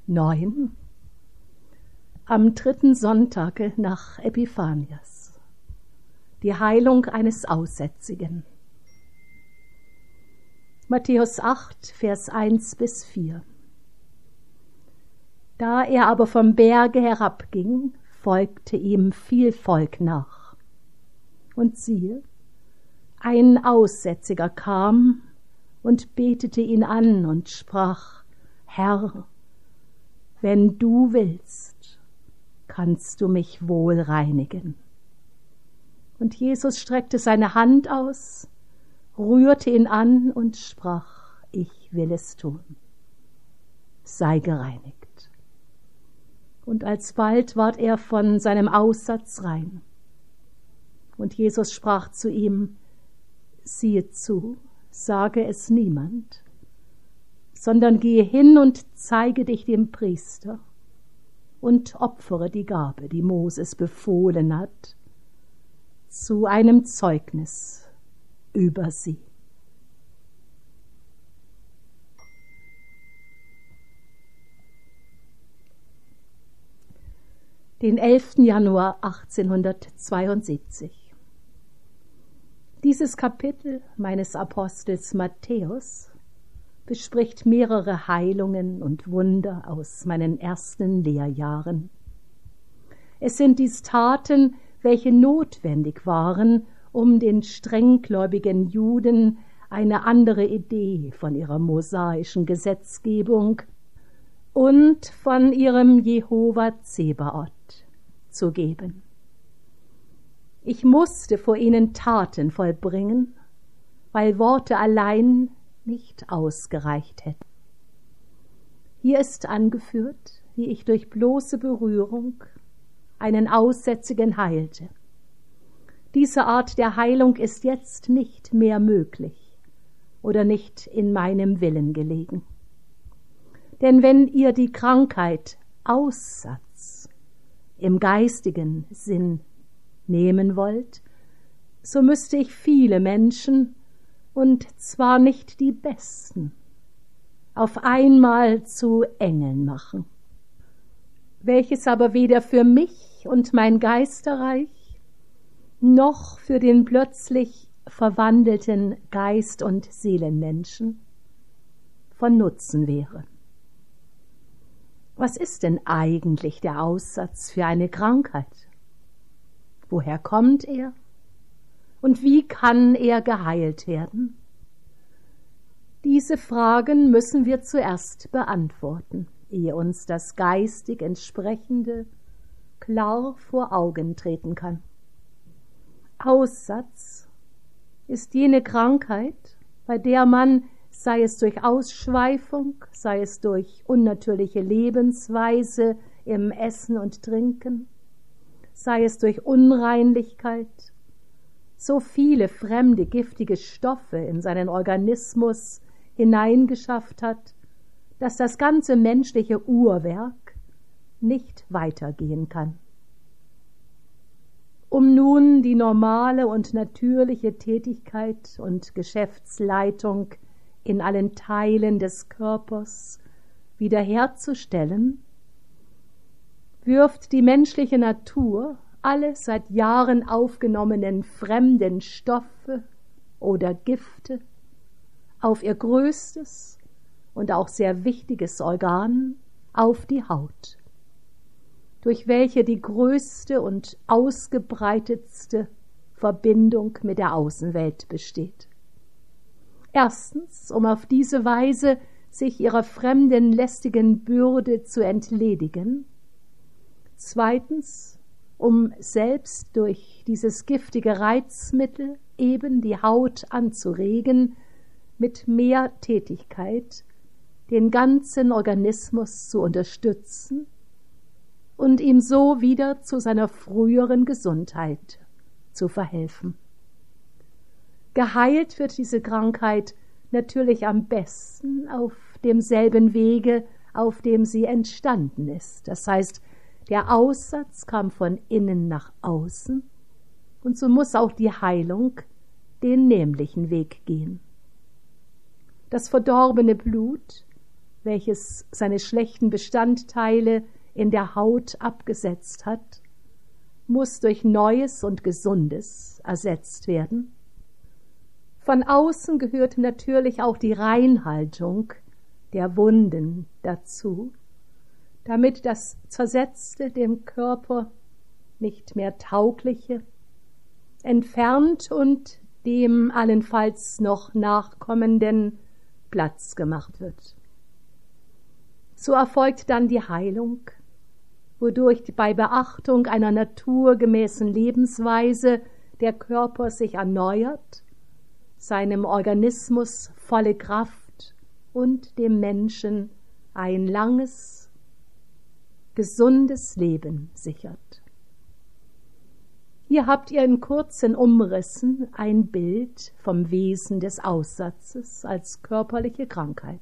9. Am 3. Sonntage nach Epiphanias. Die Heilung eines Aussätzigen. Matthäus 8, Vers 1-4. Da er aber vom Berge herabging, folgte ihm viel Volk nach. Und siehe, ein Aussätziger kam und betete ihn an und sprach: Herr, wenn du willst, kannst du mich wohl reinigen. Und Jesus streckte seine Hand aus, rührte ihn an und sprach: Ich will es tun. Sei gereinigt. Und alsbald ward er von seinem Aussatz rein. Und Jesus sprach zu ihm: Siehe zu, sage es niemand, sondern gehe hin und zeige dich dem Priester und opfere die Gabe, die Moses befohlen hat, zu einem Zeugnis über sie. Den 11. Januar 1872. Dieses Kapitel meines Apostels Matthäus bespricht mehrere Heilungen und Wunder aus meinen ersten Lehrjahren. Es sind dies Taten, welche notwendig waren, um den strenggläubigen Juden eine andere Idee von ihrer mosaischen Gesetzgebung und von ihrem Jehova Zebaoth zu geben. Ich musste vor ihnen Taten vollbringen, weil Worte allein nicht ausgereicht hätten. Hier ist angeführt, wie ich durch bloße Berührung einen Aussätzigen heilte. Diese Art der Heilung ist jetzt nicht mehr möglich oder nicht in meinem Willen gelegen. Denn wenn ihr die Krankheit Aussatz im geistigen Sinn nehmen wollt, so müsste ich viele Menschen, und zwar nicht die besten, auf einmal zu Engeln machen, welches aber weder für mich und mein Geisterreich noch für den plötzlich verwandelten Geist- und Seelenmenschen von Nutzen wäre. Was ist denn eigentlich der Aussatz für eine Krankheit? Woher kommt er? Und wie kann er geheilt werden? Diese Fragen müssen wir zuerst beantworten, ehe uns das geistig Entsprechende klar vor Augen treten kann. Aussatz ist jene Krankheit, bei der man, sei es durch Ausschweifung, sei es durch unnatürliche Lebensweise im Essen und Trinken, sei es durch Unreinlichkeit, so viele fremde, giftige Stoffe in seinen Organismus hineingeschafft hat, dass das ganze menschliche Uhrwerk nicht weitergehen kann. Um nun die normale und natürliche Tätigkeit und Geschäftsleitung in allen Teilen des Körpers wiederherzustellen, wirft die menschliche Natur alle seit Jahren aufgenommenen fremden Stoffe oder Gifte auf ihr größtes und auch sehr wichtiges Organ, auf die Haut, durch welche die größte und ausgebreitetste Verbindung mit der Außenwelt besteht. Erstens, um auf diese Weise sich ihrer fremden, lästigen Bürde zu entledigen. Zweitens, um selbst durch dieses giftige Reizmittel eben die Haut anzuregen, mit mehr Tätigkeit den ganzen Organismus zu unterstützen und ihm so wieder zu seiner früheren Gesundheit zu verhelfen. Geheilt wird diese Krankheit natürlich am besten auf demselben Wege, auf dem sie entstanden ist. Das heißt, der Aussatz kam von innen nach außen, und so muss auch die Heilung den nämlichen Weg gehen. Das verdorbene Blut welches seine schlechten Bestandteile in der Haut abgesetzt hat, muss durch Neues und Gesundes ersetzt werden. Von außen gehört natürlich auch die Reinhaltung der Wunden dazu, damit das Zersetzte dem Körper nicht mehr taugliche entfernt und dem allenfalls noch nachkommenden Platz gemacht wird. So erfolgt dann die Heilung, wodurch bei Beachtung einer naturgemäßen Lebensweise der Körper sich erneuert, seinem Organismus volle Kraft und dem Menschen ein langes, gesundes Leben sichert. Hier habt ihr in kurzen Umrissen ein Bild vom Wesen des Aussatzes als körperliche Krankheit.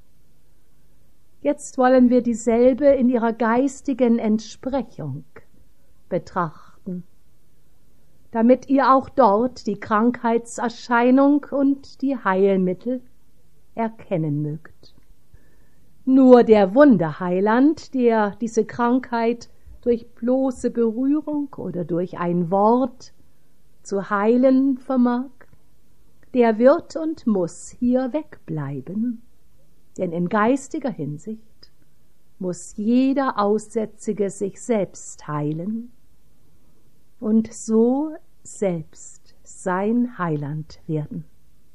Jetzt wollen wir dieselbe in ihrer geistigen Entsprechung betrachten, damit ihr auch dort die Krankheitserscheinung und die Heilmittel erkennen mögt. Nur der Wunderheiland, der diese Krankheit durch bloße Berührung oder durch ein Wort zu heilen vermag, der wird und muss hier wegbleiben, denn in geistiger Hinsicht muss jeder Aussätzige sich selbst heilen und so selbst sein Heiland werden.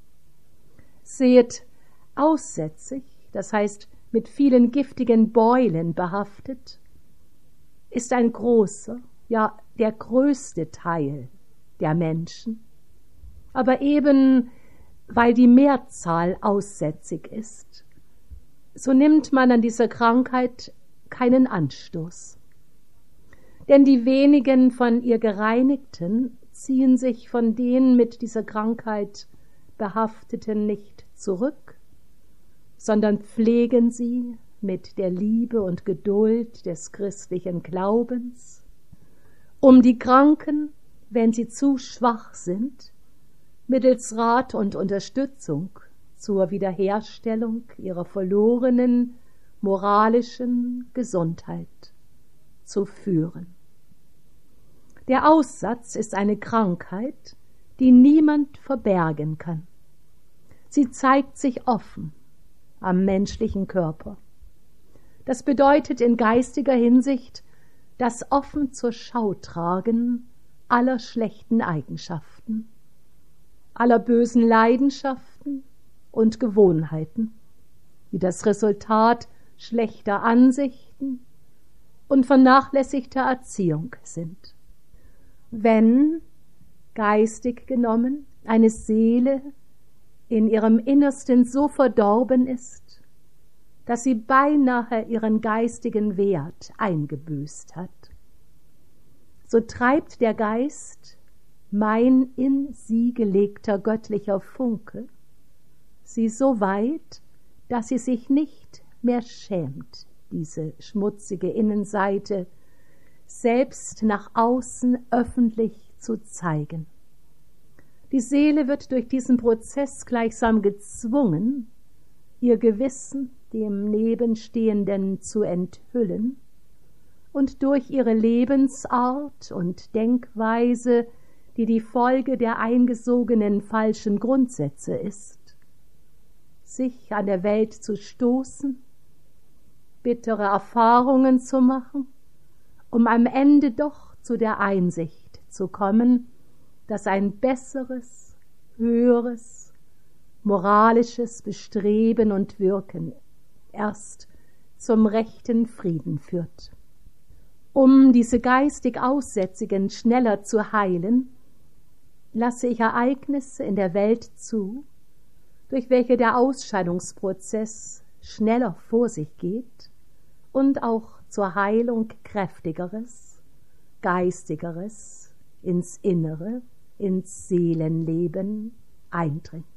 Seht, aussätzig, das heißt mit vielen giftigen Beulen behaftet, ist ein großer, ja der größte Teil der Menschen. Aber eben weil die Mehrzahl aussätzig ist, so nimmt man an dieser Krankheit keinen Anstoß. Denn die wenigen von ihr Gereinigten ziehen sich von den mit dieser Krankheit Behafteten nicht zurück, sondern pflegen sie mit der Liebe und Geduld des christlichen Glaubens, um die Kranken, wenn sie zu schwach sind, mittels Rat und Unterstützung zur Wiederherstellung ihrer verlorenen moralischen Gesundheit zu führen. Der Aussatz ist eine Krankheit, die niemand verbergen kann. Sie zeigt sich offen am menschlichen Körper. Das bedeutet in geistiger Hinsicht das offen zur Schau tragen aller schlechten Eigenschaften, aller bösen Leidenschaften und Gewohnheiten, die das Resultat schlechter Ansichten und vernachlässigter Erziehung sind. Wenn, geistig genommen, eine Seele in ihrem Innersten so verdorben ist, dass sie beinahe ihren geistigen Wert eingebüßt hat, so treibt der Geist, mein in sie gelegter göttlicher Funke, sie so weit, dass sie sich nicht mehr schämt, diese schmutzige Innenseite selbst nach außen öffentlich zu zeigen. Die Seele wird durch diesen Prozess gleichsam gezwungen, ihr Gewissen dem Nebenstehenden zu enthüllen und durch ihre Lebensart und Denkweise, die die Folge der eingesogenen falschen Grundsätze ist, sich an der Welt zu stoßen, bittere Erfahrungen zu machen, um am Ende doch zu der Einsicht zu kommen, dass ein besseres, höheres, moralisches Bestreben und Wirken erst zum rechten Frieden führt. Um diese geistig Aussätzigen schneller zu heilen, lasse ich Ereignisse in der Welt zu, durch welche der Ausscheidungsprozess schneller vor sich geht und auch zur Heilung kräftigeres, geistigeres ins Innere, ins Seelenleben eindringt.